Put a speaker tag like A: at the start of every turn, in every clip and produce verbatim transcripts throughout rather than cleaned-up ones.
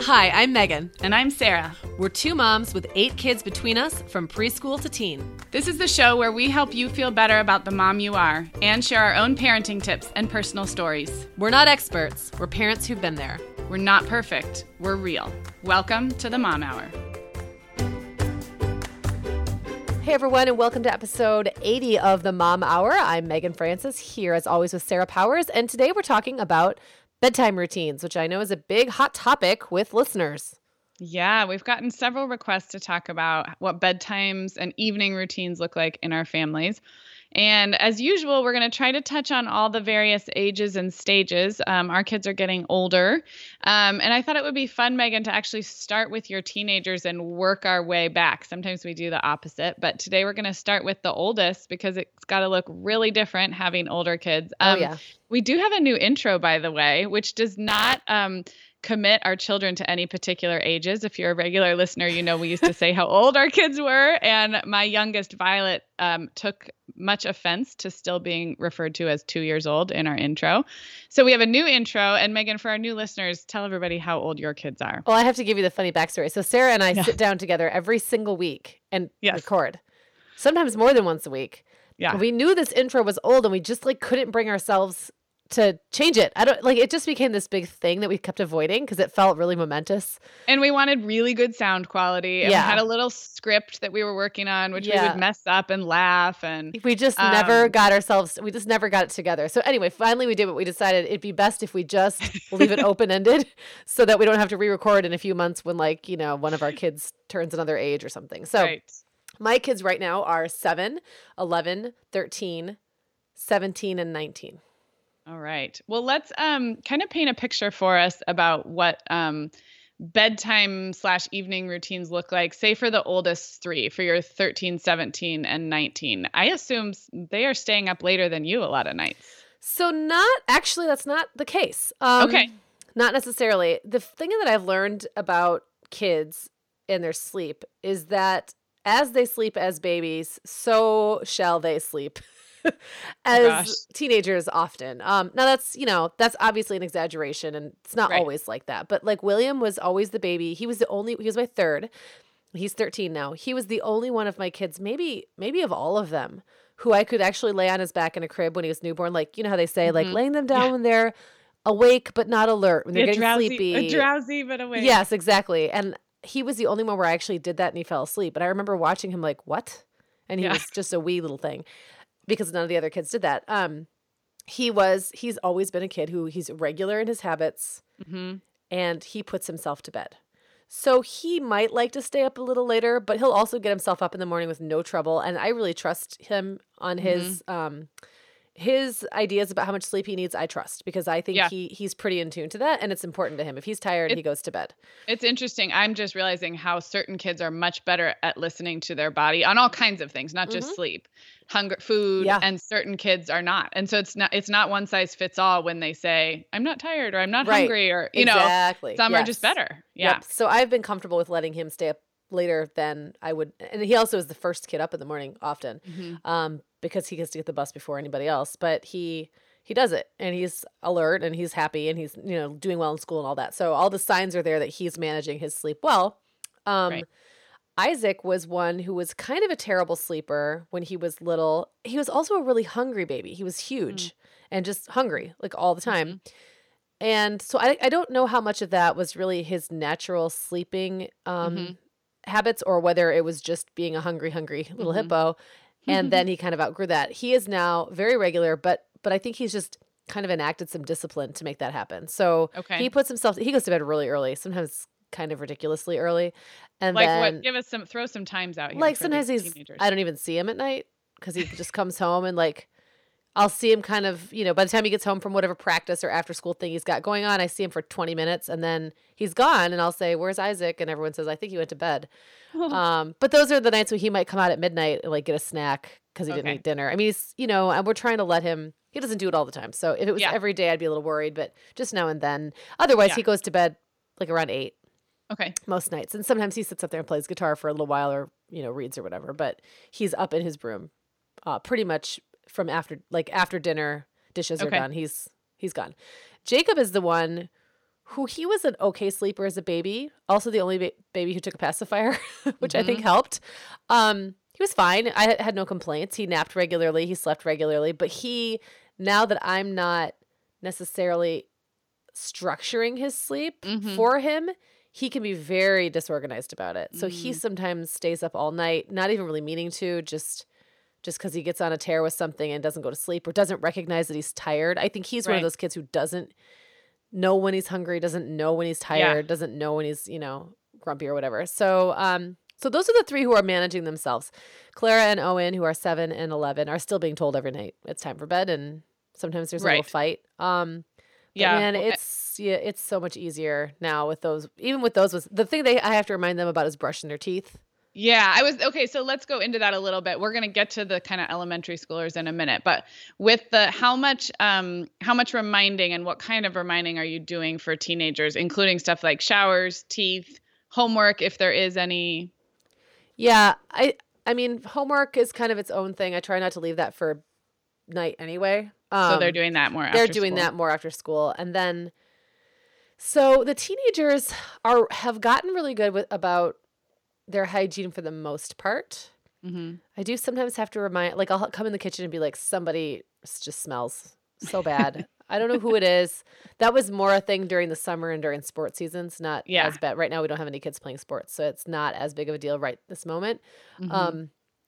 A: Hi, I'm Megan.
B: And I'm Sarah.
A: We're two moms with eight kids between us from preschool to teen.
B: This is the show where we help you feel better about the mom you are and share our own parenting tips and personal stories.
A: We're not experts. We're parents who've been there.
B: We're not perfect. We're real. Welcome to the Mom Hour.
C: Hey everyone, and welcome to episode eighty of the Mom Hour. I'm Megan Francis, here as always with Sarah Powers, and today we're talking about bedtime routines, which I know is a big hot topic with listeners.
B: Yeah, we've gotten several requests to talk about what bedtimes and evening routines look like in our families. And as usual, we're going to try to touch on all the various ages and stages. Um, our kids are getting older. Um, and I thought it would be fun, Megan, to actually start with your teenagers and work our way back. Sometimes we do the opposite, but today we're going to start with the oldest because it's got to look really different having older kids. Um,
C: oh, yeah.
B: We do have a new intro, by the way, which does not um, commit our children to any particular ages. If you're a regular listener, you know we used to say how old our kids were. And my youngest, Violet, um, took much offense to still being referred to as two years old in our intro. So we have a new intro. And Megan, for our new listeners, tell everybody how old your kids are.
C: Well, I have to give you the funny backstory. So Sarah and I
B: Yeah.
C: sit down together every single week and
B: Yes.
C: record, sometimes more than once a week.
B: Yeah.
C: We knew this intro was old and we just like couldn't bring ourselves to change it. I don't like it just became this big thing that we kept avoiding because it felt really momentous.
B: And we wanted really good sound quality. And
C: Yeah.
B: we had a little script that we were working on, which we
C: Yeah.
B: would mess up and laugh. And
C: We just
B: Um,
C: never got ourselves, we just never got it together. So anyway, finally we did what we decided it'd be best if we just leave it open-ended so that we don't have to re-record in a few months when like, you know, one of our kids turns another age or something. So
B: right.
C: my kids right now are seven, eleven, thirteen, seventeen, and nineteen.
B: All right. Well, let's um, kind of paint a picture for us about what um, bedtime slash evening routines look like, say for the oldest three, for your thirteen, seventeen, and nineteen. I assume s- they are staying up later than you a lot of nights.
C: So not, actually, that's not the case. Um,
B: Okay.
C: Not necessarily. The thing that I've learned about kids and their sleep is that as they sleep as babies, so shall they sleep. as
B: gosh.
C: teenagers often. Um, now that's, you know, that's obviously an exaggeration and it's not
B: Right.
C: always like that. But like William was always the baby. He was the only, he was my third. He's thirteen now. He was the only one of my kids, maybe, maybe of all of them, who I could actually lay on his back in a crib when he was newborn. Like, you know how they say, like
B: Mhm.
C: laying them down
B: Yeah.
C: when they're awake but not alert, when they're
B: Yeah,
C: getting
B: drowsy,
C: sleepy.
B: uh, drowsy, but awake.
C: Yes, exactly. And he was the only one where I actually did that and he fell asleep. But I remember watching him like, what? And he
B: Yeah.
C: was just a wee little thing because none of the other kids did that. Um, he was, he's always been a kid who he's regular in his habits
B: hmm
C: and he puts himself to bed. So he might like to stay up a little later, but he'll also get himself up in the morning with no trouble. And I really trust him on his, um, his ideas about how much sleep he needs. I trust because I think
B: Yeah.
C: he he's pretty in tune to that. And it's important to him. If he's tired,
B: It-
C: he goes to bed.
B: It's interesting. I'm just realizing how certain kids are much better at listening to their body on all kinds of things, not just
C: Mhm.
B: sleep, hunger, food,
C: Yeah.
B: and certain kids are not. And so it's not it's not one size fits all when they say, I'm not tired or I'm not
C: Right.
B: hungry or, you know,
C: Exactly.
B: some are just
C: Yes.
B: better. Yeah.
C: Yep. So I've been comfortable with letting him stay up later than I would. And he also is the first kid up in the morning often
B: Mhm.
C: um, because he gets to get the bus before anybody else. But he he does it and he's alert and he's happy and he's, you know, doing well in school and all that. So all the signs are there that he's managing his sleep well. Um,
B: Right.
C: Isaac was one who was kind of a terrible sleeper when he was little. He was also a really hungry baby. He was huge and just hungry like all the time. And so I, I don't know how much of that was really his natural sleeping um,
B: Mhm.
C: habits or whether it was just being a hungry, hungry little
B: Mhm.
C: hippo. And then he kind of outgrew that. He is now very regular, but but I think he's just kind of enacted some discipline to make that happen. So
B: Okay.
C: he puts himself, he goes to bed really early, sometimes kind of ridiculously early. And
B: Like
C: then
B: what? Give us some, throw some times out here.
C: like
B: for
C: sometimes
B: these
C: he's,
B: teenagers.
C: I don't even see him at night because he just comes home and like, I'll see him kind of, you know, by the time he gets home from whatever practice or after school thing he's got going on, I see him for twenty minutes and then he's gone and I'll say, where's Isaac? And everyone says, I think he went to bed. Um, but those are the nights when he might come out at midnight and like get a snack because he didn't
B: Okay.
C: eat dinner. I mean, he's, you know, and we're trying to let him, he doesn't do it all the time. So if it was
B: Yeah.
C: every day, I'd be a little worried, but just now and then. Otherwise,
B: Yeah.
C: he goes to bed like around eight
B: Okay.
C: most nights. And sometimes he sits up there and plays guitar for a little while or, you know, reads or whatever. But he's up in his room uh, pretty much from after, like after dinner, dishes are
B: Okay.
C: done. He's, he's gone. Jacob is the one who he was an okay sleeper as a baby. Also the only ba- baby who took a pacifier, which
B: Mm-hmm.
C: I think helped. Um, he was fine. I had no complaints. He napped regularly. He slept regularly. But he, now that I'm not necessarily structuring his sleep
B: Mhm.
C: for him, he can be very disorganized about it. So he
B: Mm.
C: sometimes stays up all night, not even really meaning to, just just because he gets on a tear with something and doesn't go to sleep or doesn't recognize that he's tired. I think he's one of
B: Right.
C: those kids who doesn't know when he's hungry, doesn't know when he's tired, doesn't know when he's, you know, grumpy or whatever. So, um, so those are the three who are managing themselves. Clara and Owen, who are seven and eleven, are still being told every night it's time for bed, and sometimes there's a little
B: Right.
C: fight. Um, but
B: Yeah.
C: man,
B: Well, I-
C: it's yeah, it's so much easier now with those. Even with those, was the thing they I have to remind them about is brushing their teeth.
B: Yeah, I was okay. So let's go into that a little bit. We're going to get to the kind of elementary schoolers in a minute, but with the how much, um, how much reminding and what kind of reminding are you doing for teenagers, including stuff like showers, teeth, homework, if there is any?
C: Yeah, I I mean, homework is kind of its own thing. I try not to leave that for night anyway. Um,
B: So they're doing that more.
C: they're
B: after
C: doing
B: school.
C: that more after school, and then so the teenagers are have gotten really good with about their hygiene for the most part.
B: Mhm.
C: I do sometimes have to remind, like I'll come in the kitchen and be like, somebody s- just smells so bad. I don't know who it is. That was more a thing during the summer and during sports seasons, not
B: Yeah.
C: as bad. Right now we don't have any kids playing sports, so it's not as big of a deal right this moment.
B: Mhm.
C: Um,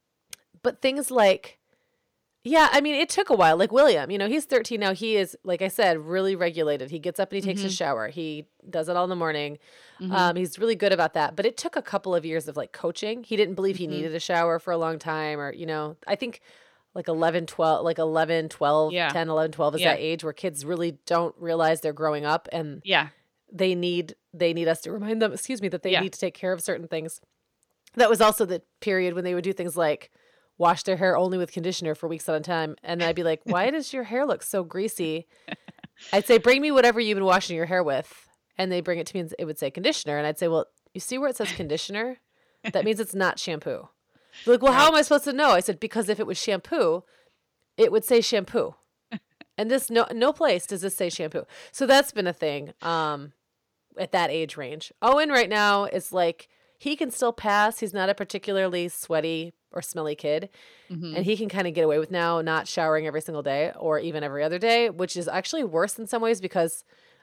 C: but things like, yeah, I mean, it took a while. Like William, you know, he's thirteen now. He is, like I said, really regulated. He gets up and he takes
B: Mhm.
C: a shower. He does it all in the morning.
B: Mhm.
C: Um, he's really good about that. But it took a couple of years of like coaching. He didn't believe he
B: Mhm.
C: needed a shower for a long time, or, you know, I think like eleven, twelve, like eleven, twelve,
B: Yeah.
C: ten, eleven, twelve is
B: Yeah.
C: that age where kids really don't realize they're growing up, and
B: Yeah.
C: they need they need us to remind them, excuse me, that they
B: Yeah.
C: need to take care of certain things. That was also the period when they would do things like wash their hair only with conditioner for weeks at a time. And I'd be like, why does your hair look so greasy? I'd say, bring me whatever you've been washing your hair with. And they bring it to me and it would say conditioner. And I'd say, well, you see where it says conditioner? That means it's not shampoo. They're like, well, how
B: Right.
C: am I supposed to know? I said, because if it was shampoo, it would say shampoo. And this no no place does this say shampoo. So that's been a thing um, at that age range. Owen right now is like, he can still pass. He's not a particularly sweaty or smelly kid.
B: Mhm.
C: And he can kind of get away with now not showering every single day or even every other day, which is actually worse in some ways because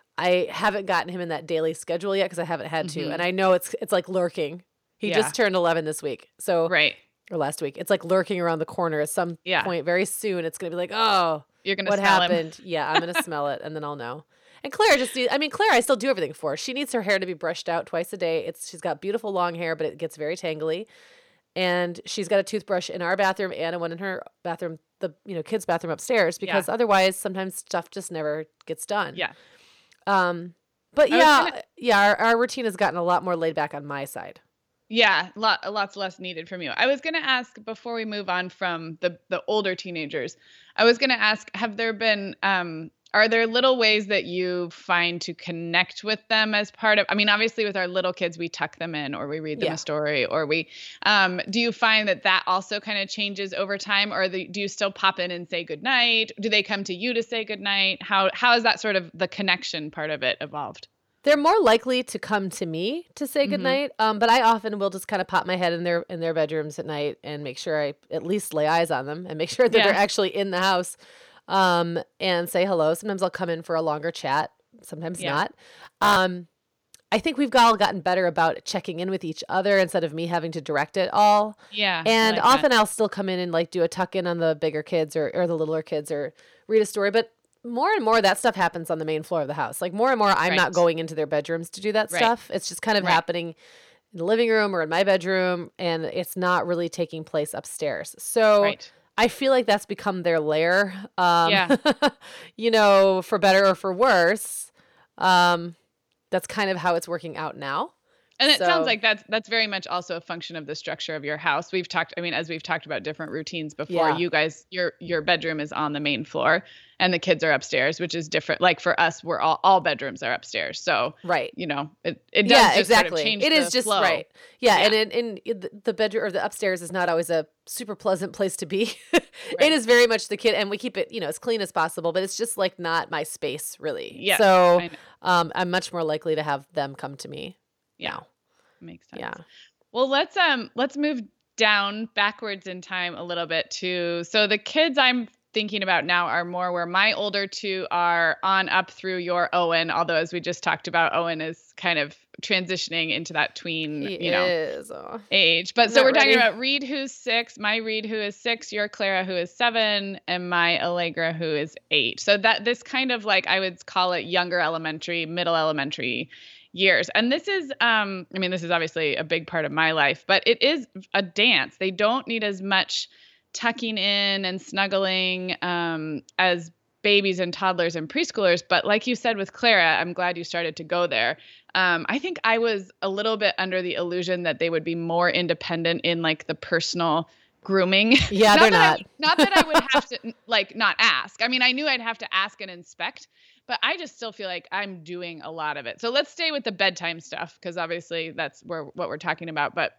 C: I haven't gotten him in that daily schedule yet because I haven't had to.
B: Mhm.
C: And I know it's it's like lurking. He
B: Yeah.
C: just turned eleven this week. So
B: Right.
C: or last week. It's like lurking around the corner at some
B: Yeah.
C: point very soon. It's going to be like, "Oh,
B: You're going to
C: what
B: smell him.
C: happened?" Yeah, I'm going to smell it and then I'll know. And Claire just needs, I mean, Claire, I still do everything for her. She needs her hair to be brushed out twice a day. It's she's got beautiful long hair, but it gets very tangly. And she's got a toothbrush in our bathroom and one in her bathroom, the you know, kids' bathroom upstairs, because otherwise sometimes stuff just never gets done.
B: Yeah.
C: Um, but
B: I was
C: yeah,
B: gonna-
C: yeah, our, our routine has gotten a lot more laid back on my side.
B: Yeah, lot, lots less needed from you. I was going to ask before we move on from the the older teenagers. I was going to ask, have there been um are there little ways that you find to connect with them as part of, I mean, obviously with our little kids, we tuck them in or we read them
C: Yeah.
B: a story or we, um, do you find that that also kind of changes over time, or the, do you still pop in and say goodnight? Do they come to you to say goodnight? How, how is that sort of the connection part of it evolved?
C: They're more likely to come to me to say
B: Mhm.
C: goodnight. Um, but I often will just kind of pop my head in their in their bedrooms at night and make sure I at least lay eyes on them and make sure that
B: Yeah.
C: they're actually in the house, um, and say hello. Sometimes I'll come in for a longer chat. Sometimes
B: Yeah.
C: not. Um, I think we've all gotten better about checking in with each other instead of me having to direct it all.
B: Yeah. I
C: And
B: like that.
C: often I'll still come in and like do a tuck in on the bigger kids or, or the littler kids or read a story. But more and more that stuff happens on the main floor of the house. Like more and more I'm not
B: Right.
C: going into their bedrooms to do that
B: Right.
C: stuff. It's just kind of
B: Right.
C: happening in the living room or in my bedroom, and it's not really taking place upstairs. So
B: Right.
C: I feel like that's become their lair. Um,
B: Yeah.
C: you know, for better or for worse. Um, that's kind of how it's working out now.
B: And it
C: So-
B: sounds like that's that's very much also a function of the structure of your house. We've talked, I mean, as we've talked about different routines before,
C: Yeah.
B: you guys, your your bedroom is on the main floor and the kids are upstairs, which is different. Like for us, we're all all bedrooms are upstairs. So,
C: Right.
B: you know, it, it does
C: Yeah,
B: just
C: exactly.
B: sort of change
C: It
B: the
C: is just
B: flow.
C: right. Yeah,
B: Yeah.
C: and in, in, in the- the bedroom or the upstairs is not always a super pleasant place to be.
B: Right.
C: It is very much the kid, and we keep it, you know, as clean as possible. But it's just like not my space, really.
B: Yes,
C: So,
B: I know.
C: um, I'm much more likely to have them come to me.
B: Yeah.
C: Now.
B: Makes sense.
C: Yeah.
B: Well, let's um let's move down backwards in time a little bit too. So the kids I'm thinking about now are more where my older two are on up through your Owen, although as we just talked about, Owen is kind of transitioning into that tween,
C: He
B: you know,
C: is. Oh.
B: age. But
C: I'm
B: so
C: not
B: we're talking
C: ready.
B: about Reed, who's six, my Reed, who is six, your Clara, who is seven, and my Allegra, who is eight. So that this kind of like, I would call it younger elementary, middle elementary years. And this is, um, I mean, this is obviously a big part of my life, but it is a dance. They don't need as much tucking in and snuggling um, as babies and toddlers and preschoolers. But like you said with Clara, I'm glad you started to go there. Um, I think I was a little bit under the illusion that they would be more independent in like the personal grooming.
C: Yeah,
B: not
C: they're
B: that
C: not.
B: I, not that I would have to like not ask. I mean, I knew I'd have to ask and inspect, but I just still feel like I'm doing a lot of it. So let's stay with the bedtime stuff because obviously that's where what we're talking about. But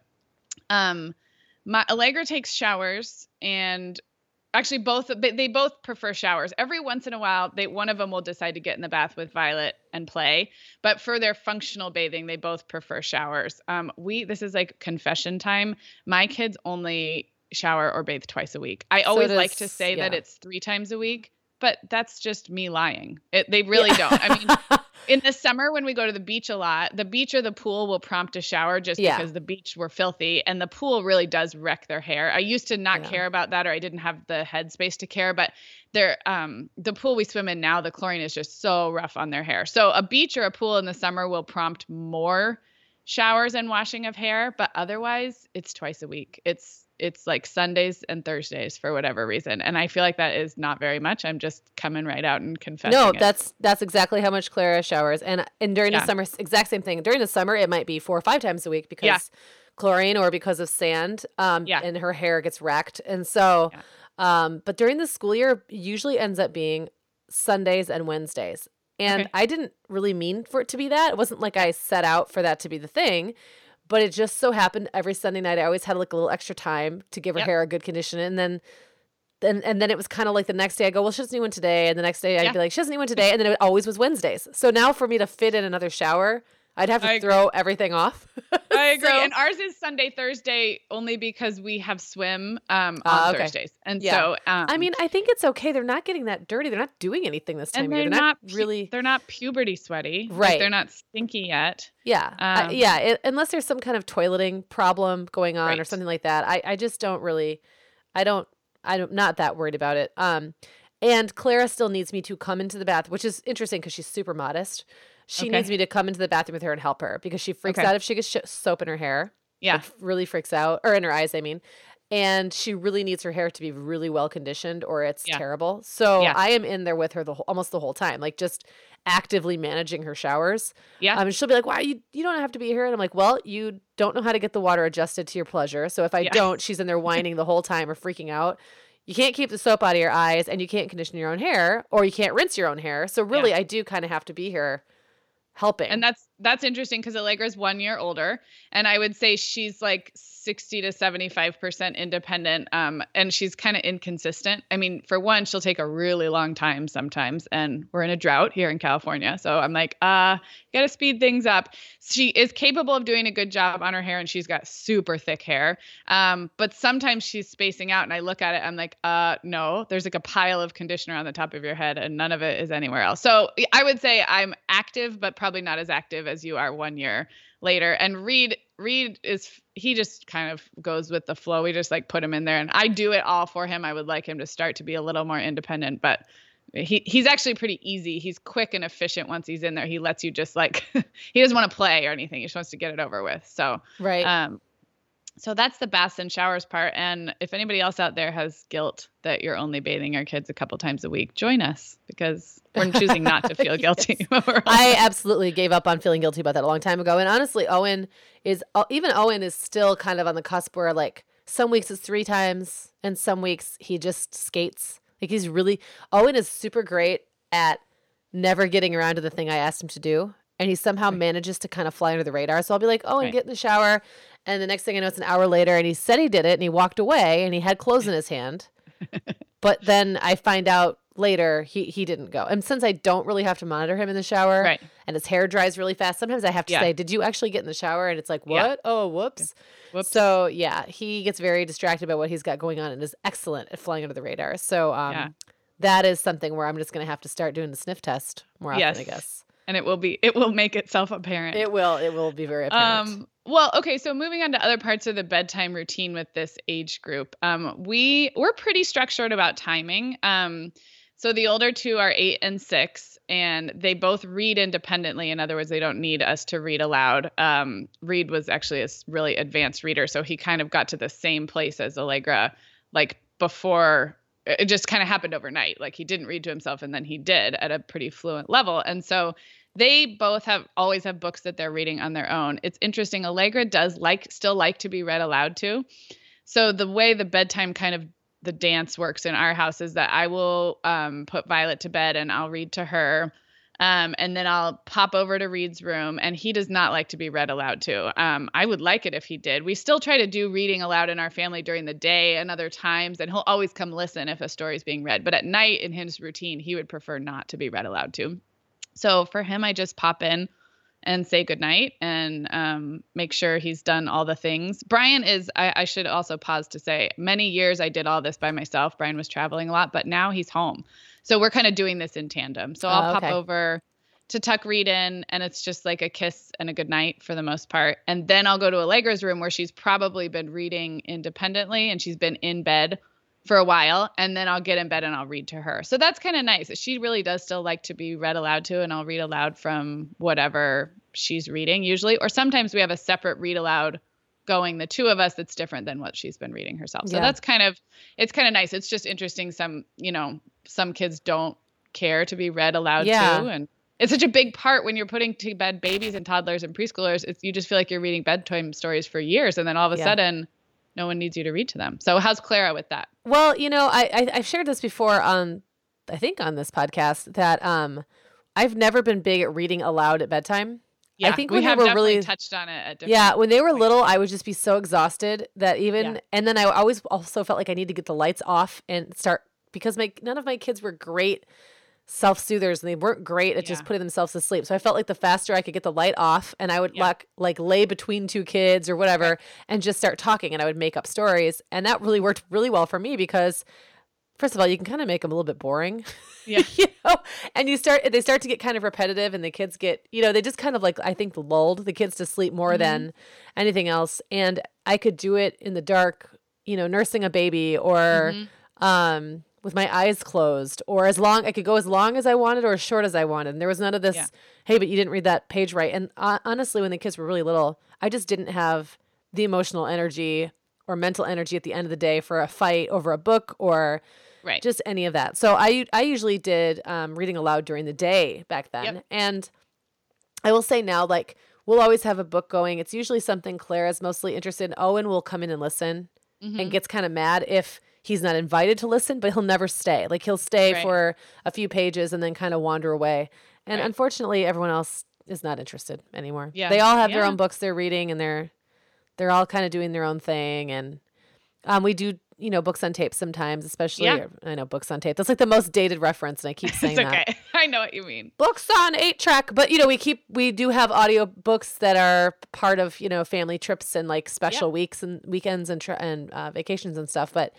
B: um, my Allegra takes showers, and actually both they, they both prefer showers. Every once in a while, they one of them will decide to get in the bath with Violet and play. But for their functional bathing, they both prefer showers. Um, we this is like confession time. My kids only shower or bathe twice a week. I
C: So
B: always
C: does-
B: like to say that
C: yeah.
B: it's three times a week, but that's just me lying. It, they really
C: Yeah.
B: don't. I mean, in the summer when we go to the beach a lot, the beach or the pool will prompt a shower just
C: Yeah.
B: because the beach were filthy, and the pool really does wreck their hair. I used to not
C: Yeah.
B: care about that, or I didn't have the headspace to care, but they're, um, the pool we swim in now, the chlorine is just so rough on their hair. So a beach or a pool in the summer will prompt more showers and washing of hair, but otherwise it's twice a week. It's it's like Sundays and Thursdays for whatever reason. And I feel like that is not very much. I'm just coming right out and confessing.
C: No,
B: it.
C: that's that's exactly how much Clara showers. And and during
B: Yeah.
C: the summer, exact same thing. During the summer, it might be four or five times a week because
B: Yeah.
C: chlorine or because of sand. Um,
B: Yeah.
C: and her hair gets wrecked. And so,
B: Yeah.
C: um, but during the school year, usually ends up being Sundays and Wednesdays. And
B: Okay.
C: I didn't really mean for it to be that. It wasn't like I set out for that to be the thing. But it just so happened every Sunday night, I always had like a little extra time to give her
B: Yep.
C: hair a good condition. And then then and then it was kind of like the next day I go, well, she doesn't need one today. And the next day I'd
B: Yeah.
C: be like, she doesn't need one today. And then it always was Wednesdays. So now for me to fit in another shower, I'd have to
B: I agree.
C: throw everything off.
B: I agree.
C: So-
B: And ours is Sunday, Thursday only because we have swim um, on
C: Ah, okay.
B: Thursdays. And
C: Yeah.
B: so, um,
C: I mean, I think it's okay. They're not getting that dirty. They're not doing anything this time
B: and
C: of year.
B: they're
C: They're
B: not,
C: not
B: pu-
C: really,
B: they're not puberty sweaty. Like,
C: Right.
B: they're not stinky yet.
C: yeah. I-
B: um,
C: yeah. It, unless there's some kind of toileting problem going on or
B: Right.
C: something like that. I, I just don't really, I don't, I don't, not that worried about it. Um, and Clara still needs me to come into the bath, which is interesting because she's super modest. She
B: Okay.
C: needs me to come into the bathroom with her and help her because she freaks
B: Okay.
C: out if she gets sh- soap in her hair.
B: Yeah.
C: Like, really freaks out, or in her eyes, I mean. And she really needs her hair to be really well conditioned or it's
B: Yeah.
C: terrible. So
B: Yeah.
C: I am in there with her the whole, almost the whole time, like just actively managing her showers.
B: Yeah.
C: Um, and she'll be like, "Why you you don't have to be here?" And I'm like, "Well, you don't know how to get the water adjusted to your pleasure. So if I
B: Yeah.
C: don't, she's in there whining the whole time or freaking out. You can't keep the soap out of your eyes, and you can't condition your own hair, or you can't rinse your own hair. So really,
B: Yeah.
C: I do kind of have to be here helping."
B: And that's that's interesting because Allegra's one year older, and I would say she's like sixty to seventy-five percent independent, um, and she's kind of inconsistent. I mean, for one, she'll take a really long time sometimes, and we're in a drought here in California, so I'm like, uh, got to speed things up. She is capable of doing a good job on her hair, and she's got super thick hair, um, but sometimes she's spacing out, and I look at it, I'm like, uh, no, there's like a pile of conditioner on the top of your head, and none of it is anywhere else. So I would say I'm active, but probably not as active as you are one year later. And Reed, Reed is, he just kind of goes with the flow. We just like put him in there and I do it all for him. I would like him to start to be a little more independent, but he he's actually pretty easy. He's quick and efficient once he's in there. He lets you just like, he doesn't want to play or anything. He just wants to get it over with. So,
C: right.
B: um, so that's the baths and showers part. And if anybody else out there has guilt that you're only bathing your kids a couple times a week, join us because we're choosing not to feel guilty. when we're
C: I absolutely gave up on feeling guilty about that a long time ago. And honestly, Owen is, even Owen is still kind of on the cusp where like some weeks it's three times and some weeks he just skates. Like he's really, Owen is super great at never getting around to the thing I asked him to do. And he somehow manages to kind of fly under the radar. So I'll be like, oh, and
B: Right.
C: get in the shower. And the next thing I know, it's an hour later and he said he did it and he walked away and he had clothes in his hand. But then I find out later, he he didn't go. And since I don't really have to monitor him in the shower,
B: Right.
C: and his hair dries really fast, sometimes I have to
B: Yeah.
C: say, "Did you actually get in the shower?" And it's like, "What?
B: Yeah.
C: Oh, whoops."
B: Whoops.
C: So yeah, he gets very distracted by what he's got going on and is excellent at flying under the radar. So um,
B: Yeah.
C: that is something where I'm just going to have to start doing the sniff test more often,
B: Yes.
C: I guess.
B: And it will be, it will make itself apparent.
C: It will. It will be very apparent.
B: Um, well, okay. So moving on to other parts of the bedtime routine with this age group, um, we we're pretty structured about timing. Um, so the older two are eight and six, and they both read independently. In other words, they don't need us to read aloud. Um, Reed was actually a s- really advanced reader, so he kind of got to the same place as Allegra, like before. It just kind of happened overnight. Like he didn't read to himself, and then he did at a pretty fluent level. And so they both have always have books that they're reading on their own. It's interesting. Allegra does like still like to be read aloud to. So the way the bedtime kind of the dance works in our house is that I will um, put Violet to bed and I'll read to her. Um, and then I'll pop over to Reed's room, and he does not like to be read aloud to. Um, I would like it if he did. We still try to do reading aloud in our family during the day and other times, and he'll always come listen if a story is being read. But at night in his routine, he would prefer not to be read aloud to. So for him, I just pop in and say goodnight and um, make sure he's done all the things. Brian is, I, I should also pause to say, many years I did all this by myself. Brian was traveling a lot, but now he's home. So we're kind of doing this in tandem. So I'll
C: Oh, okay.
B: pop over to tuck Reed in, and it's just like a kiss and a goodnight for the most part. And then I'll go to Allegra's room where she's probably been reading independently and she's been in bed for a while, and then I'll get in bed and I'll read to her. So that's kind of nice. She really does still like to be read aloud to, and I'll read aloud from whatever she's reading usually. Or sometimes we have a separate read aloud going, the two of us, that's different than what she's been reading herself. So
C: Yeah.
B: that's kind of, it's kind of nice. It's just interesting. Some, you know, some kids don't care to be read aloud
C: Yeah.
B: to. And it's such a big part when you're putting to bed babies and toddlers and preschoolers. It's, you just feel like you're reading bedtime stories for years. And then all of a
C: Yeah.
B: sudden, no one needs you to read to them. So how's Clara with that?
C: Well, you know, I, I I've shared this before on, I think on this podcast that um, I've never been big at reading aloud at bedtime.
B: Yeah,
C: I think
B: we
C: when they
B: have
C: were
B: definitely
C: really-
B: touched on it. At different
C: Yeah, when they were
B: points.
C: little, I would just be so exhausted that even,
B: Yeah.
C: and then I always also felt like I need to get the lights off and start, because my none of my kids were great self-soothers, and they weren't great at just
B: Yeah.
C: putting themselves to sleep. So I felt like the faster I could get the light off, and I would
B: Yeah.
C: like like lay between two kids or whatever and just start talking, and I would make up stories, and that really worked really well for me because first of all, you can kind of make them a little bit boring.
B: Yeah.
C: you know, and you start, they start to get kind of repetitive, and the kids get, you know, they just kind of like, I think, lulled the kids to sleep more
B: Mhm.
C: than anything else. And I could do it in the dark, you know, nursing a baby or,
B: Mhm.
C: um, with my eyes closed, or as long, I could go as long as I wanted or as short as I wanted. And there was none of this,
B: Yeah.
C: hey, but you didn't read that page right. And uh, honestly, when the kids were really little, I just didn't have the emotional energy or mental energy at the end of the day for a fight over a book or
B: Right.
C: just any of that. So I I usually did um, reading aloud during the day back then.
B: Yep.
C: And I will say now, like, we'll always have a book going. It's usually something Clara's mostly interested in. Owen will come in and listen
B: Mhm.
C: and gets kind of mad if he's not invited to listen, but he'll never stay. Like, he'll stay
B: Right.
C: for a few pages and then kind of wander away. And
B: Right.
C: unfortunately, everyone else is not interested anymore.
B: Yeah.
C: They all have their
B: Yeah.
C: own books they're reading, and they're they're all kind of doing their own thing. And um, we do, you know, books on tape sometimes, especially,
B: Yeah.
C: I know books on tape. That's like the most dated reference, and I keep saying
B: It's
C: that.
B: okay. I know what you mean.
C: Books on eight track, but you know, we keep, we do have audio books that are part of, you know, family trips and like special weeks and weekends and, tra- and uh, vacations and stuff. But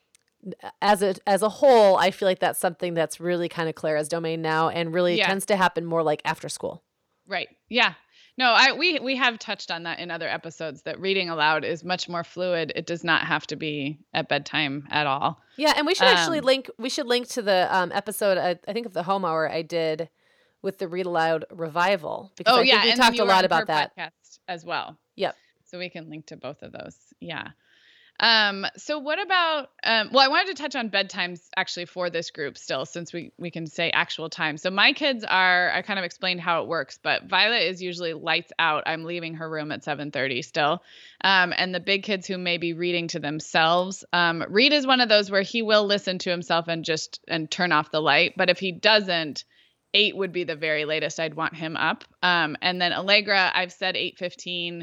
C: as a, as a whole, I feel like that's something that's really kind of Clara's domain now, and really
B: Yeah.
C: tends to happen more like after school.
B: Right. Yeah. No, I we we have touched on that in other episodes, that reading aloud is much more fluid. It does not have to be at bedtime at all.
C: Yeah, and we should actually
B: Um,
C: link. We should link to the um, episode. I, I think of the home hour I did with the Read Aloud revival, because
B: Oh
C: I think
B: yeah,
C: we
B: and then
C: talked
B: you
C: a
B: were
C: lot
B: on
C: about
B: her
C: that.
B: podcast as well.
C: Yep.
B: So we can link to both of those. Yeah. Um, so what about, um, well, I wanted to touch on bedtimes actually for this group still, since we, we can say actual time. So my kids are, I kind of explained how it works, but Violet is usually lights out. I'm leaving her room at seven thirty still. Um, and the big kids who may be reading to themselves, um, Reed is one of those where he will listen to himself and just, and turn off the light. But if he doesn't, eight would be the very latest I'd want him up. Um, and then Allegra, I've said eight fifteen.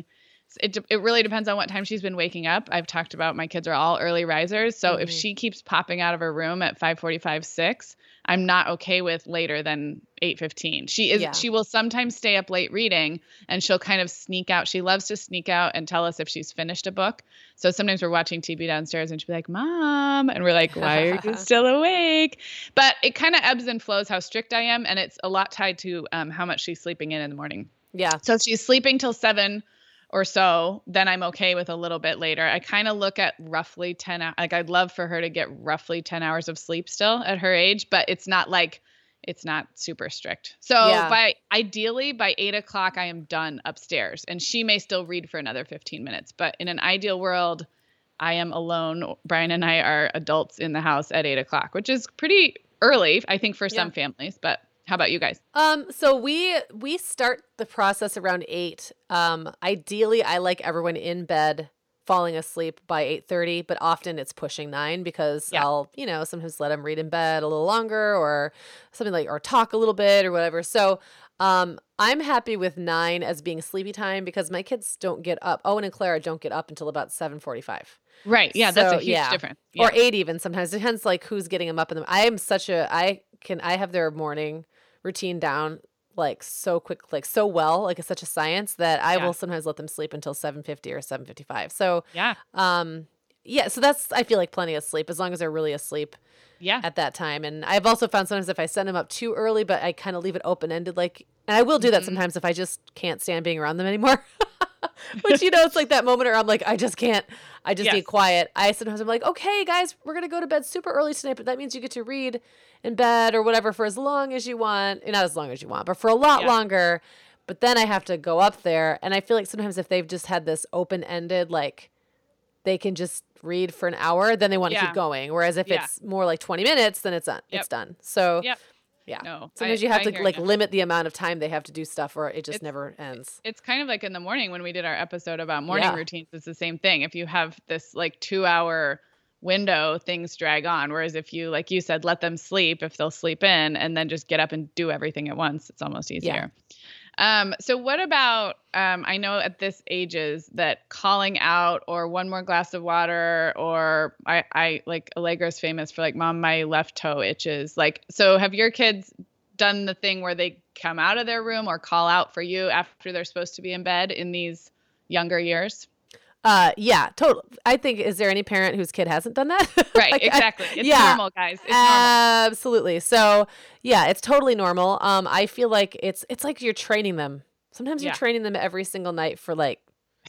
B: it it really depends on what time she's been waking up. I've talked about my kids are all early risers. So
C: Mm-hmm.
B: if she keeps popping out of her room at five forty-five, six, I'm not okay with later than eight fifteen. She is
C: Yeah.
B: she will sometimes stay up late reading, and she'll kind of sneak out. She loves to sneak out and tell us if she's finished a book. So sometimes we're watching T V downstairs and she'll be like, "Mom," and we're like, "Why are you still awake?" But it kind of ebbs and flows how strict I am, and it's a lot tied to um, how much she's sleeping in in the morning.
C: Yeah.
B: So if she's sleeping till seven or so, then I'm okay with a little bit later. I kind of look at roughly ten hours. Like I'd love for her to get roughly ten hours of sleep still at her age, but it's not like, it's not super strict. So
C: Yeah.
B: by ideally by eight o'clock, I am done upstairs, and she may still read for another fifteen minutes. But in an ideal world, I am alone. Brian and I are adults in the house at eight o'clock, which is pretty early, I think, for some
C: Yeah.
B: families. But how about you guys?
C: Um, so we we start the process around eight. Um, ideally, I like everyone in bed, falling asleep by eight thirty, but often it's pushing nine because
B: Yeah.
C: I'll, you know, sometimes let them read in bed a little longer or something like, or talk a little bit or whatever. So, um, I'm happy with nine as being sleepy time because my kids don't get up. Owen and Clara don't get up until about seven forty-five.
B: Right. Yeah, that's
C: So,
B: a huge
C: yeah.
B: difference.
C: Or
B: Yeah.
C: eight even sometimes. Depends like who's getting them up in the I am such a I can I have their morning routine down like so quick, like so well, like it's such a science that I
B: Yeah.
C: will sometimes let them sleep until seven fifty or seven fifty-five. So,
B: Yeah.
C: um, yeah, so that's, I feel like plenty of sleep as long as they're really asleep
B: Yeah.
C: at that time. And I've also found sometimes if I send them up too early, but I kind of leave it open ended, like, and I will do that
B: Mhm.
C: sometimes if I just can't stand being around them anymore. Which, you know, it's like that moment where I'm like, I just can't, I just
B: Yes.
C: need quiet. I sometimes I'm like, okay, guys, we're going to go to bed super early tonight, but that means you get to read in bed or whatever for as long as you want. Not as long as you want, but for a lot
B: Yeah.
C: longer. But then I have to go up there. And I feel like sometimes if they've just had this open ended, like they can just read for an hour, then they want to
B: Yeah.
C: keep going. Whereas if
B: Yeah.
C: it's more like twenty minutes, then it's done.
B: Yep.
C: It's done. So
B: Yep.
C: yeah.
B: No,
C: Sometimes
B: I-
C: you have
B: I
C: to
B: hear
C: like
B: ya.
C: limit the amount of time they have to do stuff or it just
B: It's-
C: never ends.
B: It's kind of like in the morning when we did our episode about morning
C: Yeah.
B: routines. It's the same thing. If you have this like two hour window, things drag on. Whereas if you, like you said, let them sleep, if they'll sleep in and then just get up and do everything at once, it's almost easier. Um, so what about, um, I know at this ages that calling out or one more glass of water, or I, I like Allegra's famous for like, Mom, my left toe itches. Like, so have your kids done the thing where they come out of their room or call out for you after they're supposed to be in bed in these younger years?
C: Uh, yeah, total. I think, is there any parent whose kid hasn't done that?
B: Right,
C: Like, I-
B: exactly. It's
C: yeah.
B: normal, guys. It's normal.
C: Absolutely. So yeah, it's totally normal. Um, I feel like it's, it's like you're training them. Sometimes you're
B: Yeah.
C: training them every single night for like,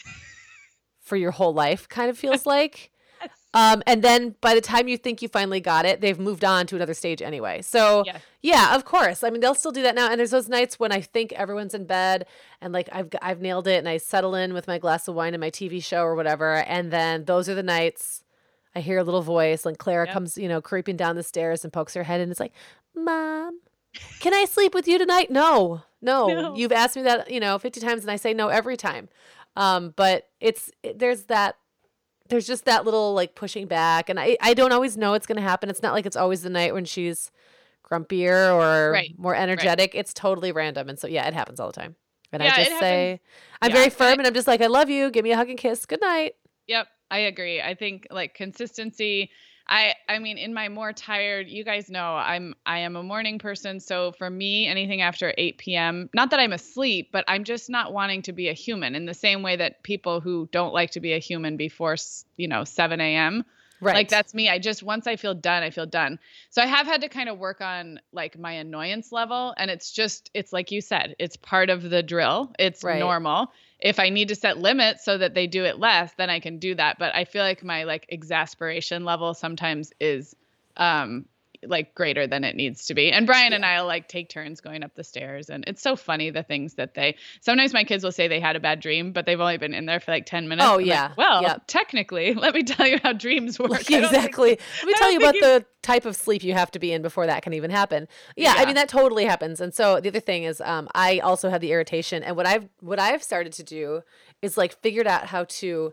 C: for your whole life kind of feels like. Um, and then by the time you think you finally got it, they've moved on to another stage anyway. So
B: Yes.
C: yeah, of course. I mean, they'll still do that now. And there's those nights when I think everyone's in bed and like I've I've nailed it and I settle in with my glass of wine and my T V show or whatever. And then those are the nights I hear a little voice and Clara
B: Yep.
C: comes, you know, creeping down the stairs and pokes her head and it's like, Mom, can I sleep with you tonight? No, no.
B: No.
C: You've asked me that, you know, fifty times and I say no every time. Um, but it's it, there's that there's just that little like pushing back and I, I don't always know it's going to happen. It's not like it's always the night when she's grumpier or
B: Right,
C: more energetic. It's totally random. And so, yeah, it happens all the time. And
B: Yeah,
C: I
B: it
C: just say,
B: happens.
C: I'm
B: Yeah,
C: very
B: and
C: firm
B: it-
C: and I'm just like, I love you. Give me a hug and kiss. Good night.
B: Yep, I agree. I think like consistency. I I mean, in my more tired, you guys know I'm I am a morning person. So for me, anything after eight p.m. Not that I'm asleep, but I'm just not wanting to be a human in the same way that people who don't like to be a human before s- you know seven a.m.
C: Right.
B: Like that's me. I just once I feel done, I feel done. So I have had to kind of work on like my annoyance level, and it's just it's like you said, it's part of the drill. It's
C: Right.
B: normal. If I need to set limits so that they do it less, then I can do that. But I feel like my like exasperation level sometimes is um like greater than it needs to be. And Brian and I'll like take turns going up the stairs. And it's so funny the things that they sometimes my kids will say they had a bad dream, but they've only been in there for like ten minutes.
C: Oh,
B: I'm like,
C: yeah.
B: well,
C: Yep.
B: technically, let me tell you how dreams work. I don't think-
C: Exactly. Let me
B: I
C: tell
B: don't
C: you about
B: think
C: the type of sleep you have to be in before that can even happen. Yeah, I
B: Yeah.
C: mean that totally happens. And so the other thing is, um, I also have the irritation, and what I've what I've started to do is like figured out how to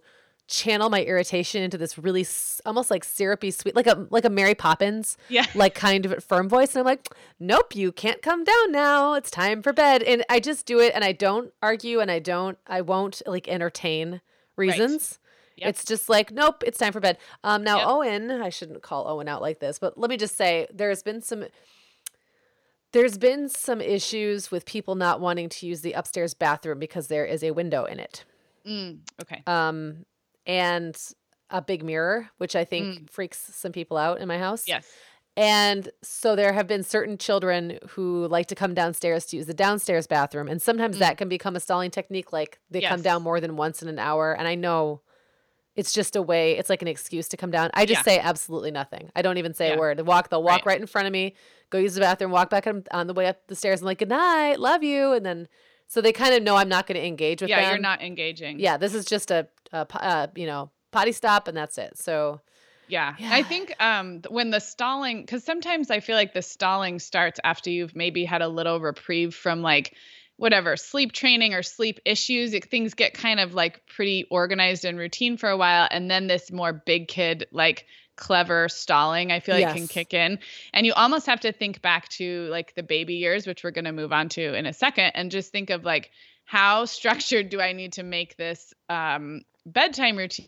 C: channel my irritation into this really s- almost like syrupy sweet, like a like a Mary Poppins,
B: Yeah.
C: like kind of firm voice. And I'm like, nope, you can't come down now. It's time for bed. And I just do it, and I don't argue, and I don't, I won't like entertain reasons.
B: Yep.
C: It's just like, nope, it's time for bed. Um, now
B: Yep.
C: Owen, I shouldn't call Owen out like this, but let me just say, there's been some. There's been some issues with people not wanting to use the upstairs bathroom because there is a window in it.
B: Mm, okay.
C: Um, and a big mirror, which I think
B: Mm.
C: freaks some people out in my house.
B: Yes.
C: And so there have been certain children who like to come downstairs to use the downstairs bathroom. And sometimes
B: Mm.
C: that can become a stalling technique. Like they come
B: Yes.
C: down more than once in an hour. And I know it's just a way, it's like an excuse to come down. I just
B: Yeah.
C: say absolutely nothing. I don't even say
B: Yeah.
C: a word. They walk, they'll walk
B: Right.
C: right in front of me, go use the bathroom, walk back on, on the way up the stairs and like, good night, love you. And then, so they kind of know I'm not going to engage with
B: Yeah,
C: them.
B: you're not engaging.
C: Yeah, this is just a, a po- uh, you know, potty stop and that's it. So
B: Yeah.
C: Yeah.
B: I think um th- when the stalling, because sometimes I feel like the stalling starts after you've maybe had a little reprieve from like whatever sleep training or sleep issues. It, things get kind of like pretty organized and routine for a while, and then this more big kid like clever stalling I feel like can
C: Yes.
B: kick in, and you almost have to think back to like the baby years, which we're going to move on to in a second, and just think of like how structured do I need to make this um bedtime routine.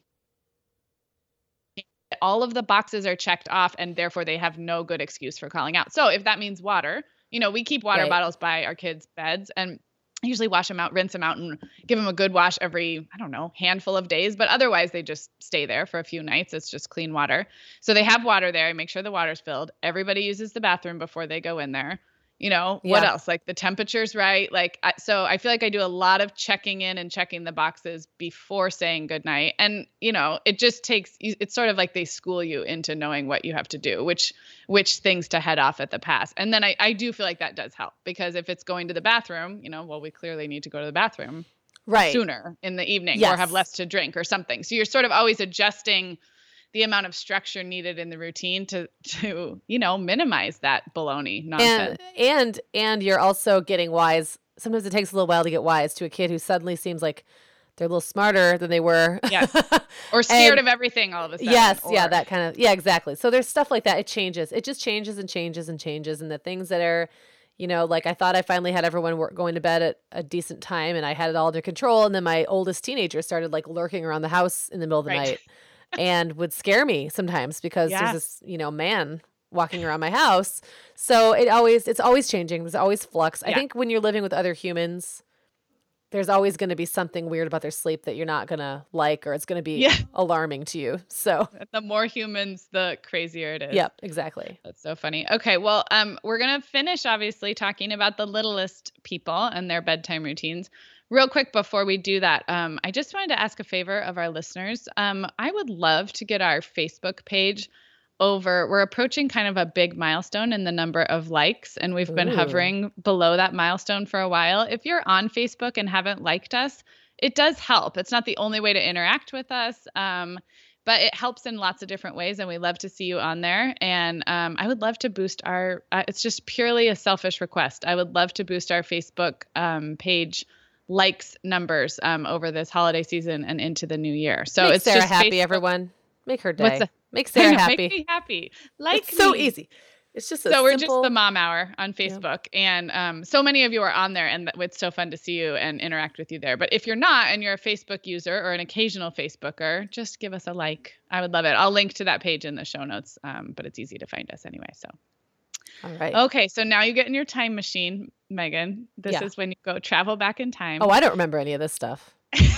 B: All of the boxes are checked off, and therefore they have no good excuse for calling out. So if that means water, you know, we keep water
C: Right.
B: bottles by our kids' beds, and I usually wash them out, rinse them out, and give them a good wash every, I don't know, handful of days. But otherwise, they just stay there for a few nights. It's just clean water. So they have water there. I make sure the water's filled. Everybody uses the bathroom before they go in there. You know, what
C: Yeah.
B: else? Like the temperature's right. Like, I, so I feel like I do a lot of checking in and checking the boxes before saying goodnight. And, you know, it just takes, it's sort of like they school you into knowing what you have to do, which, which things to head off at the pass. And then I, I do feel like that does help, because if it's going to the bathroom, you know, well, we clearly need to go to the bathroom
C: right.
B: sooner in the evening, or
C: Yes.
B: have less to drink or something. So you're sort of always adjusting the amount of structure needed in the routine to, to, you know, minimize that baloney nonsense.
C: And and and you're also getting wise. Sometimes it takes a little while to get wise to a kid who suddenly seems like they're a little smarter than they were.
B: Yes. Or scared
C: And-
B: of everything all of a sudden.
C: Yes, yeah,
B: or-
C: that kind of, yeah, exactly. So there's stuff like that. It changes. It just changes and changes and changes. And the things that are, you know, like I thought I finally had everyone work, going to bed at a decent time and I had it all under control. And then my oldest teenager started like lurking around the house in the middle of the
B: Right.
C: night and would scare me sometimes because
B: Yes.
C: there's this, you know, man walking around my house. So it always, it's always changing. There's always flux. I
B: Yeah.
C: think when you're living with other humans, there's always going to be something weird about their sleep that you're not going to like, or it's going to be
B: Yeah.
C: alarming to you. So,
B: The more humans, the crazier it is.
C: yep, exactly.
B: That's so funny. Okay, well, um, we're gonna finish obviously talking about the littlest people and their bedtime routines. Real quick before we do that, um, I just wanted to ask a favor of our listeners. Um, I would love to get our Facebook page over. We're approaching kind of a big milestone in the number of likes, and we've been
C: Ooh.
B: hovering below that milestone for a while. If you're on Facebook and haven't liked us, it does help. It's not the only way to interact with us. Um, but it helps in lots of different ways, and we love to see you on there. And um, I would love to boost our, uh, it's just purely a selfish request. I would love to boost our Facebook um, page likes numbers um, over this holiday season and into the new year. So
C: Make
B: it's
C: Sarah
B: just
C: happy,
B: Facebook-
C: everyone. Make her
B: What's
C: day.
B: that?
C: Make
B: I
C: Sarah
B: know,
C: happy.
B: Make me happy. Like
C: It's so
B: me.
C: easy. It's just a
B: So we're just
C: simple,
B: the mom hour on Facebook, and um, so many of you are on there, and th- it's so fun to see you and interact with you there. But if you're not, and you're a Facebook user or an occasional Facebooker, just give us a like. I would love it. I'll link to that page in the show notes, um, but it's easy to find us anyway. So
C: All right.
B: okay, so now you get in your time machine, Megan. This
C: Yeah.
B: is when you go travel back in time.
C: Oh, I don't remember any of this stuff.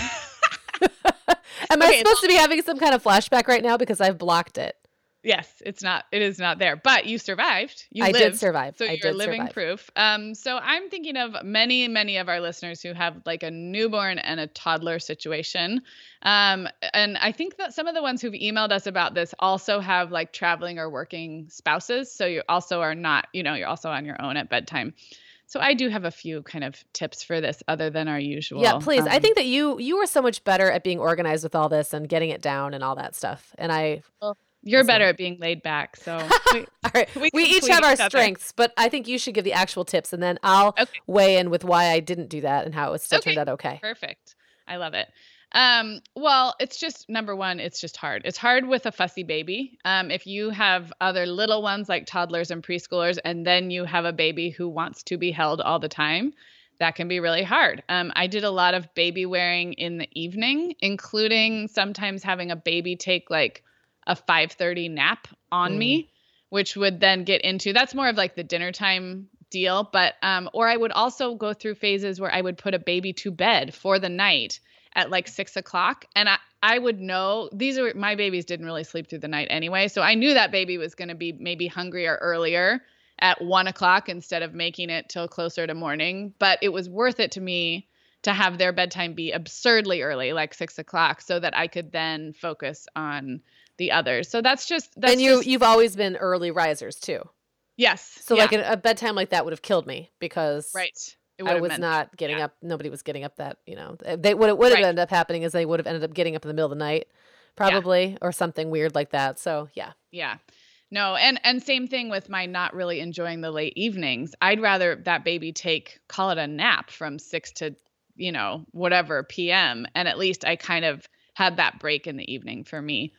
C: Am I
B: Okay,
C: supposed to be having some kind of flashback right now because I've blocked it?
B: Yes, it's not. It is not there. But you survived. You
C: I
B: lived.
C: did survive.
B: So
C: I
B: you're
C: did
B: living
C: survive.
B: proof. Um, so I'm thinking of many, many of our listeners who have like a newborn and a toddler situation. Um, and I think that some of the ones who've emailed us about this also have like traveling or working spouses. So you also are not, you know, you're also on your own at bedtime. So I do have a few kind of tips for this other than our usual.
C: Yeah, please. I
B: um,
C: think that you you were so much better at being organized with all this and getting it down and all that stuff. And I,
B: You're
C: so-
B: better at being laid back. So we-
C: all right,
B: We
C: we, each
B: complete
C: have our
B: each other.
C: strengths, but I think you should give the actual tips, and then I'll
B: Okay.
C: weigh in with why I didn't do that and how it still
B: Okay.
C: turned out okay.
B: Perfect. I love it. Um, well, it's just number one, it's just hard. It's hard with a fussy baby. Um, if you have other little ones like toddlers and preschoolers, and then you have a baby who wants to be held all the time, that can be really hard. Um, I did a lot of baby wearing in the evening, including sometimes having a baby take like a five thirty nap on mm. me, which would then get into, that's more of like the dinner time deal. But, um, or I would also go through phases where I would put a baby to bed for the night at like six o'clock. And I, I would know these are, my babies didn't really sleep through the night anyway. So I knew that baby was going to be maybe hungrier earlier at one o'clock instead of making it till closer to morning. But it was worth it to me to have their bedtime be absurdly early, like six o'clock, so that I could then focus on the others. So that's just, that's
C: and you,
B: just,
C: you've always been early risers too.
B: Yes.
C: So
B: yeah.
C: like a, a bedtime like that would have killed me because
B: right.
C: I was
B: meant,
C: not getting
B: yeah.
C: up. Nobody was getting up that, you know, they what it would have
B: right.
C: ended up happening is they would have ended up getting up in the middle of the night probably yeah. or something weird like that. So yeah.
B: Yeah. No. And, and same thing with my not really enjoying the late evenings. I'd rather that baby take, call it a nap from six to, you know, whatever P M. And at least I kind of had that break in the evening for me.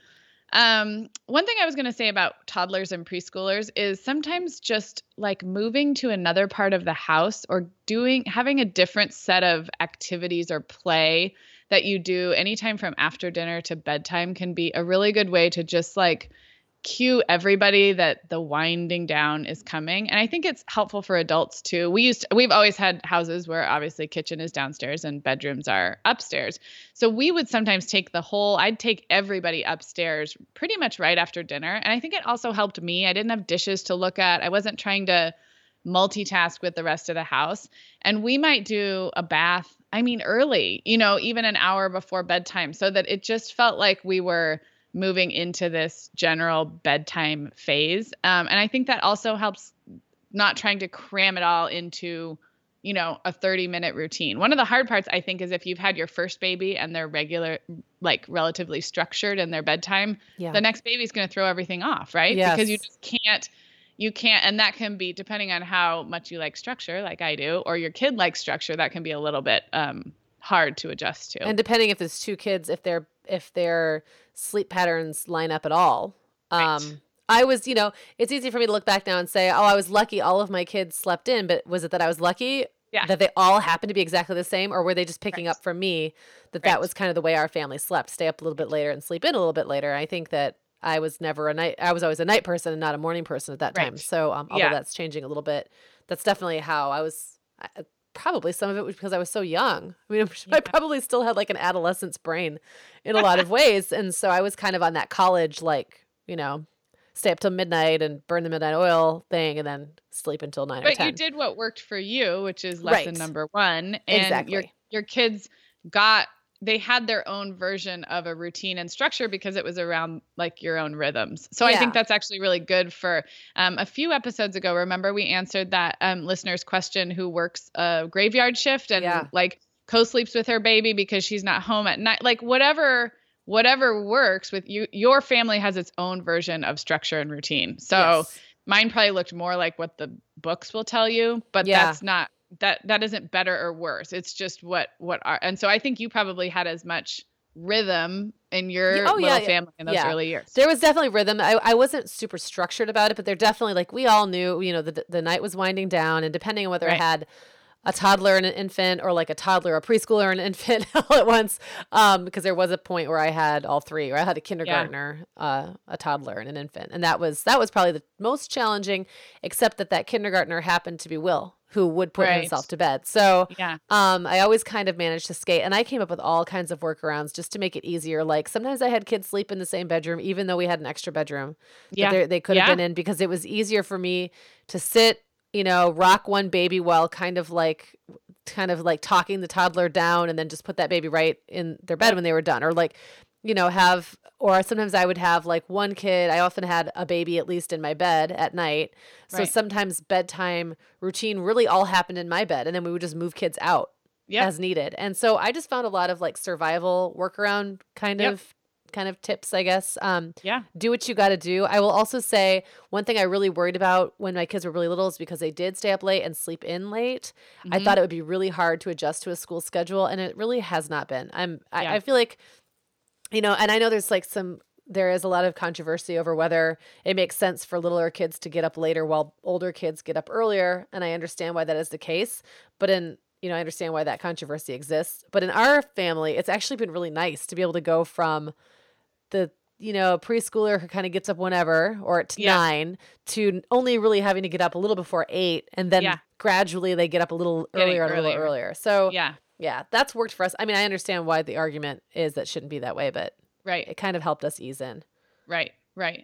B: Um, one thing I was going to say about toddlers and preschoolers is sometimes just like moving to another part of the house or doing, having a different set of activities or play that you do anytime from after dinner to bedtime can be a really good way to just like cue everybody that the winding down is coming. And I think it's helpful for adults too. We used to, we've always had houses where obviously kitchen is downstairs and bedrooms are upstairs. So we would sometimes take the whole, I'd take everybody upstairs pretty much right after dinner. And I think it also helped me. I didn't have dishes to look at. I wasn't trying to multitask with the rest of the house. And we might do a bath, I mean, early, you know, even an hour before bedtime, so that it just felt like we were moving into this general bedtime phase. Um, and I think that also helps not trying to cram it all into, you know, a thirty minute routine. One of the hard parts, I think, is if you've had your first baby and they're regular, like relatively structured in their bedtime, yeah. the next baby's going to throw everything off, right?
C: Yes.
B: Because you just can't, you can't, and that can be, depending on how much you like structure, like I do, or your kid likes structure, that can be a little bit um, hard to adjust to.
C: And depending if there's two kids, if they're, if their sleep patterns line up at all. Um,
B: right.
C: I was, you know, it's easy for me to look back now and say, oh, I was lucky all of my kids slept in, but was it that I was lucky
B: yeah.
C: that they all happened to be exactly the same? Or were they just picking
B: right.
C: up from me that
B: right.
C: that was kind of the way our family slept, stay up a little bit later and sleep in a little bit later? I think that I was never a night, I was always a night person and not a morning person at that
B: right.
C: time. So um, although
B: yeah.
C: that's changing a little bit, that's definitely how I was. I, Probably some of it was because I was so young. I mean, yeah. I probably still had like an adolescent's brain in a lot of ways. And so I was kind of on that college, like, you know, stay up till midnight and burn the midnight oil thing and then sleep until nine
B: but
C: or ten.
B: But you did what worked for you, which is lesson
C: right.
B: number one. And
C: exactly.
B: your, your kids got, they had their own version of a routine and structure because it was around like your own rhythms. So yeah. I think that's actually really good for um, a few episodes ago. Remember we answered that um, listener's question who works a graveyard shift and yeah. like co-sleeps with her baby because she's not home at night, like whatever, whatever works with you. Your family has its own version of structure and routine. So yes. mine probably looked more like what the books will tell you, but yeah. that's not, that that isn't better or worse. It's just what, what are, and so I think you probably had as much rhythm in your
C: oh,
B: little
C: yeah,
B: family in those
C: yeah.
B: early years.
C: There was definitely rhythm. I, I wasn't super structured about it, but they're definitely like, we all knew, you know, the, the night was winding down and depending on whether right. I had a toddler and an infant or like a toddler, a preschooler and an infant all at once. Um, because there was a point where I had all three, or I had a kindergartner, yeah. uh, a toddler and an infant. And that was, that was probably the most challenging, except that that kindergartner happened to be Will, who would put
B: right.
C: himself to bed. So
B: yeah.
C: um, I always kind of managed to skate. And I came up with all kinds of workarounds just to make it easier. Like sometimes I had kids sleep in the same bedroom, even though we had an extra bedroom
B: yeah.
C: that they could have
B: yeah.
C: been in, because it was easier for me to sit, you know, rock one baby while kind of like, kind of like talking the toddler down and then just put that baby right in their bed when they were done. Or like, you know, have, or sometimes I would have like one kid. I often had a baby at least in my bed at night. So
B: right.
C: sometimes bedtime routine really all happened in my bed. And then we would just move kids out yep. as needed. And so I just found a lot of like survival workaround kind
B: yep.
C: of kind of tips, I guess. Um,
B: Yeah.
C: Do what you got to do. I will also say one thing I really worried about when my kids were really little is because they did stay up late and sleep in late. I
B: Mhm.
C: thought it would be really hard to adjust to a school schedule, and it really has not been. I'm, I,
B: Yeah.
C: I feel like, you know, and I know there's like some, there is a lot of controversy over whether it makes sense for littler kids to get up later while older kids get up earlier. And I understand why that is the case. But in, you know, I understand why that controversy exists. But in our family, it's actually been really nice to be able to go from the, you know, preschooler who kind of gets up whenever or at
B: Yeah.
C: nine to only really having to get up a little before eight. And then
B: Yeah.
C: gradually they get up a little
B: Getting
C: earlier and a little
B: earlier.
C: earlier. So
B: Yeah.
C: yeah, that's worked for us. I mean, I understand why the argument is that shouldn't be that way, but
B: Right.
C: it kind of helped us ease in.
B: Right. Right.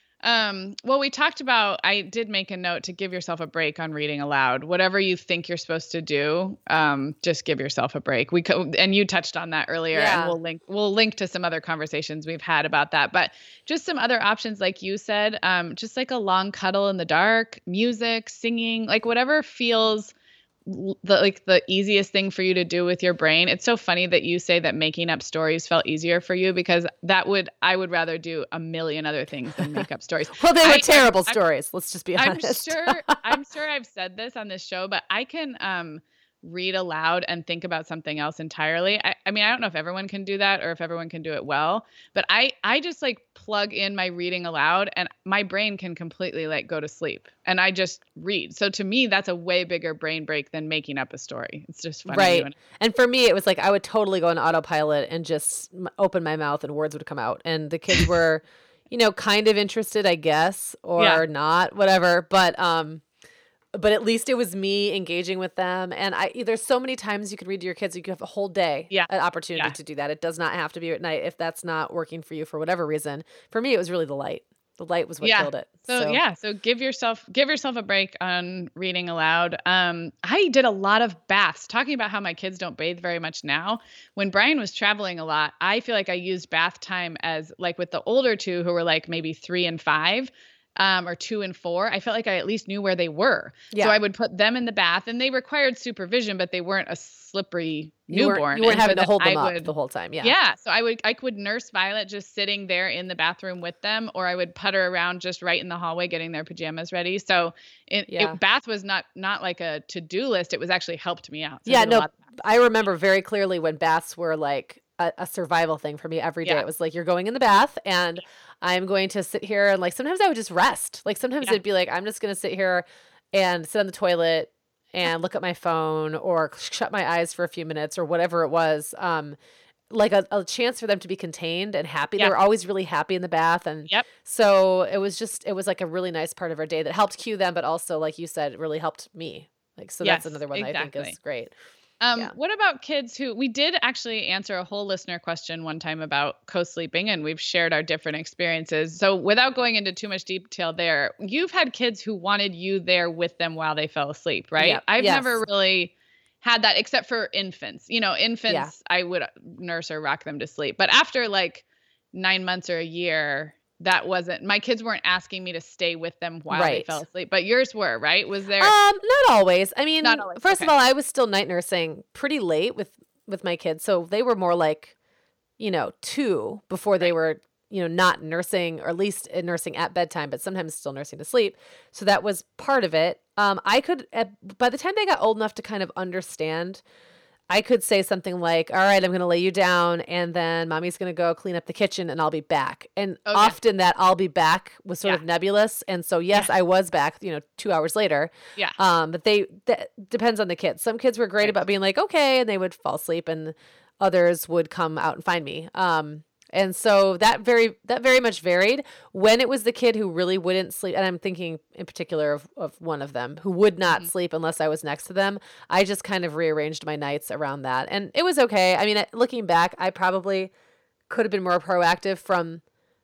B: Um, well, we talked about, I did make a note to give yourself a break on reading aloud. Whatever you think you're supposed to do, um, just give yourself a break. We co- and you touched on that earlier,
C: Yeah.
B: and we'll link we'll link to some other conversations we've had about that. But just some other options, like you said, um, just like a long cuddle in the dark, music, singing, like whatever feels l- the like the easiest thing for you to do with your brain. It's so funny that you say that making up stories felt easier for you, because that would I would rather do a million other things than make up stories.
C: Well, they were
B: I-
C: terrible
B: I'm-
C: stories. Let's just be
B: I'm
C: honest.
B: sure I'm sure I've said this on this show, but I can um read aloud and think about something else entirely. I, I mean, I don't know if everyone can do that or if everyone can do it well, but I I just like plug in my reading aloud and my brain can completely like go to sleep and I just read. So to me, that's a way bigger brain break than making up a story. It's just funny.
C: Right.
B: when-
C: And for me, it was like I would totally go on autopilot and just m- open my mouth and words would come out. And the kids were, you know, kind of interested, I guess, or
B: Yeah.
C: not, whatever. But um, but at least it was me engaging with them. And I there's so many times you could read to your kids. You could have a whole day,
B: Yeah.
C: an opportunity
B: Yeah.
C: to do that. It does not have to be at night if that's not working for you for whatever reason. For me, it was really the light. The light was what
B: Yeah.
C: killed it.
B: So, yeah, so give yourself give yourself a break on reading aloud. Um, I did a lot of baths. Talking about how my kids don't bathe very much now. When Brian was traveling a lot, I feel like I used bath time as like with the older two who were like maybe three and five. Um, or two and four, I felt like I at least knew where they were.
C: Yeah.
B: So I would put them in the bath, and they required supervision, but they weren't a slippery
C: You weren't,
B: newborn.
C: you weren't
B: And so
C: having to
B: then
C: hold them
B: I
C: up
B: would-
C: the whole time. Yeah.
B: yeah. So I would I would nurse Violet just sitting there in the bathroom with them, or I would putter around just right in the hallway getting their pajamas ready. So it,
C: Yeah.
B: it bath was not not like a to-do list. It was actually helped me out. So I
C: Yeah,
B: did a
C: no,
B: lot of that.
C: I remember very clearly when baths were like a, a survival thing for me every day.
B: Yeah.
C: It was like, you're going in the bath and I'm going to sit here. And like, sometimes I would just rest. Like sometimes
B: Yeah.
C: it'd be like, I'm just going to sit here and sit on the toilet and look at my phone or shut my eyes for a few minutes or whatever it was. Um, like a, a chance for them to be contained and happy.
B: Yeah.
C: They were always really happy in the bath. And
B: Yep.
C: so it was just, it was like a really nice part of our day that helped cue them, but also, like you said, it really helped me. Like, so
B: Yes,
C: that's another one I think
B: exactly.
C: is great.
B: Um,
C: Yeah.
B: What about kids who we did actually answer a whole listener question one time about co-sleeping, and we've shared our different experiences. So without going into too much detail there, you've had kids who wanted you there with them while they fell asleep, right?
C: Yep.
B: I've
C: Yes.
B: never really had that except for infants. You know, infants, I would nurse or rock them to sleep. But after like nine months or a year, that wasn't, my kids weren't asking me to stay with them while they
C: Right.
B: fell asleep. But yours were, right? Was there?
C: Um, not always. I mean,
B: Not always,
C: first of
B: okay.
C: all, I was still night nursing pretty late with with my kids, so they were more like, you know, two before they were, you know, not nursing, or at least uh, nursing at bedtime, but sometimes still nursing to sleep. So that was part of it. Um, I could, at, by the time they got old enough to kind of understand, I could say something like, all right, I'm going to lay you down and then mommy's going to go clean up the kitchen and I'll be back. And
B: Okay.
C: often that I'll be back was sort
B: Yeah.
C: of nebulous. And so, yes,
B: Yeah.
C: I was back, you know, two hours later.
B: Yeah.
C: Um, but they, that depends on the kids. Some kids were great
B: Right.
C: about being like, okay, and they would fall asleep, and others would come out and find me. Um, and so that very, that very much varied. When it was the kid who really wouldn't sleep, and I'm thinking in particular of, of one of them who would not
B: Mhm.
C: sleep unless I was next to them, I just kind of rearranged my nights around that. And it was okay. I mean, uh, looking back, I probably could have been more proactive from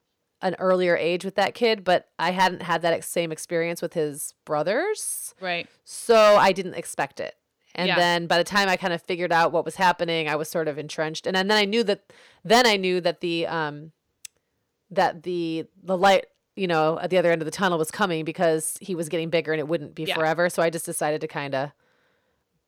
C: an earlier age with that kid, but I hadn't had that ex- same experience with his brothers.
B: Right.
C: So I didn't expect it. And
B: Yeah.
C: then by the time I kind of figured out what was happening, I was sort of entrenched. And then, then I knew that then I knew that the um that the the light, you know, at the other end of the tunnel was coming because he was getting bigger and it wouldn't be
B: Yeah.
C: forever. So I just decided to kind of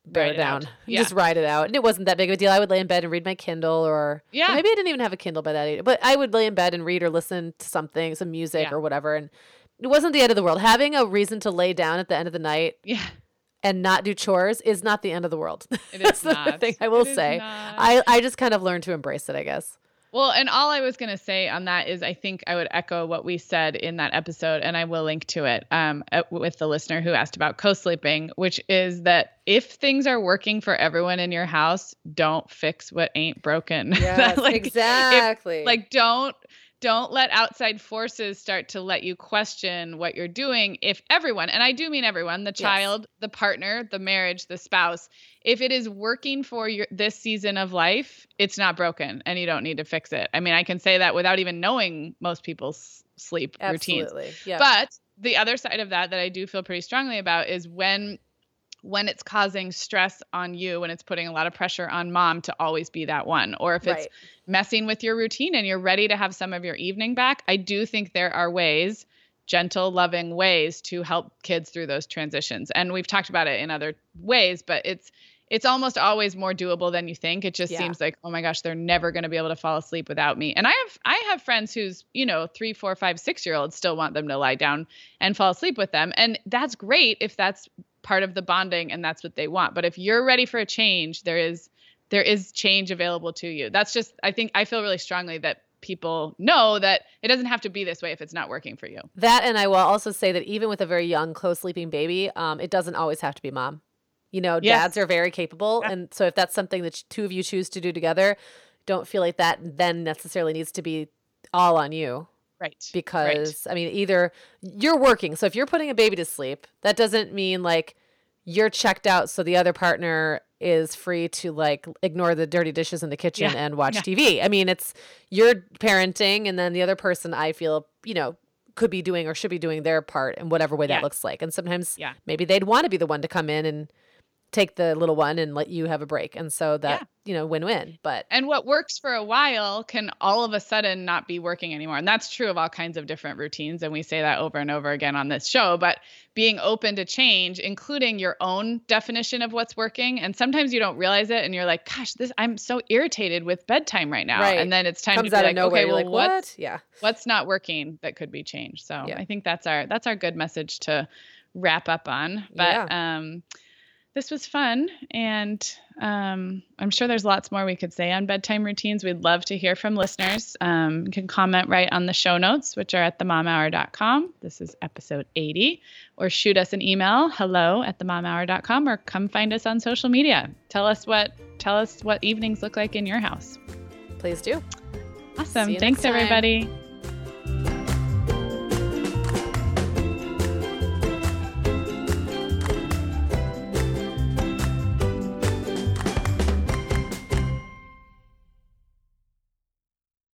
C: bear
B: Ride it
C: down.
B: out. Yeah.
C: Just ride it out. And it wasn't that big of a deal. I would lay in bed and read my Kindle or,
B: Yeah.
C: or maybe I didn't even have a Kindle by that age, but I would lay in bed and read or listen to something, some music
B: Yeah.
C: or whatever. And it wasn't the end of the world. Having a reason to lay down at the end of the night
B: Yeah.
C: and not do chores is not the end of the world.
B: It
C: That's
B: is
C: the
B: not.
C: thing I will
B: It is
C: say.
B: not.
C: I, I just kind of learned to embrace it, I guess.
B: Well, and all I was going to say on that is I think I would echo what we said in that episode, and I will link to it um, uh, with the listener who asked about co-sleeping, which is that if things are working for everyone in your house, don't fix what ain't broken.
C: Yes,
B: like,
C: exactly.
B: If, like, don't don't let outside forces start to let you question what you're doing. If everyone, and I do mean everyone, the child, yes. the partner, the marriage, the spouse, if it is working for your this season of life, it's not broken and you don't need to fix it. I mean, I can say that without even knowing most people's sleep
C: Absolutely.
B: routines.
C: Yeah.
B: But the other side of that that I do feel pretty strongly about is when when it's causing stress on you, when it's putting a lot of pressure on mom to always be that one, or if it's
C: right.
B: messing with your routine and you're ready to have some of your evening back, I do think there are ways, gentle, loving ways to help kids through those transitions. And we've talked about it in other ways, but it's it's almost always more doable than you think. It just
C: Yeah.
B: seems like, oh my gosh, they're never going to be able to fall asleep without me. And I have I have friends whose, you know, three, four, five, six year olds still want them to lie down and fall asleep with them. And that's great if that's part of the bonding and that's what they want. But if you're ready for a change, there is there is change available to you. That's just, I think I feel really strongly that people know that it doesn't have to be this way if it's not working for you.
C: That, and I will also say that even with a very young, co-sleeping baby, um, it doesn't always have to be mom. You know,
B: Yes.
C: dads are very capable.
B: Yeah.
C: And so if that's something that two of you choose to do together, don't feel like that then necessarily needs to be all on you.
B: Right.
C: Because,
B: right.
C: I mean, either you're working. So if you're putting a baby to sleep, that doesn't mean like you're checked out so the other partner is free to like ignore the dirty dishes in the kitchen
B: Yeah.
C: and watch
B: Yeah.
C: T V. I mean, it's you're parenting and then the other person, I feel, you know, could be doing or should be doing their part in whatever way
B: Yeah.
C: that looks like. And sometimes
B: Yeah.
C: maybe they'd want to be the one to come in and take the little one and let you have a break. And so that,
B: Yeah.
C: you know, win-win. But
B: And what works for a while can all of a sudden not be working anymore. And that's true of all kinds of different routines. And we say that over and over again on this show, but being open to change, including your own definition of what's working. And sometimes you don't realize it and you're like, gosh, this, I'm so irritated with bedtime right now.
C: Right.
B: And then it's time
C: comes
B: to be
C: out
B: like,
C: of nowhere.
B: okay,
C: You're
B: well,
C: like,
B: what's,
C: what? Yeah.
B: what's not working that could be changed. So
C: Yeah.
B: I think that's our, that's our good message to wrap up on. But,
C: Yeah.
B: um, this was fun, and um, I'm sure there's lots more we could say on bedtime routines. We'd love to hear from listeners. Um, you can comment right on the show notes, which are at the mom hour dot com. This is episode eighty. Or shoot us an email, hello at the mom hour dot com, or come find us on social media. Tell us what tell us what evenings look like in your house.
C: Please do.
B: Awesome.
C: See you
B: Thanks,
C: next time.
B: everybody.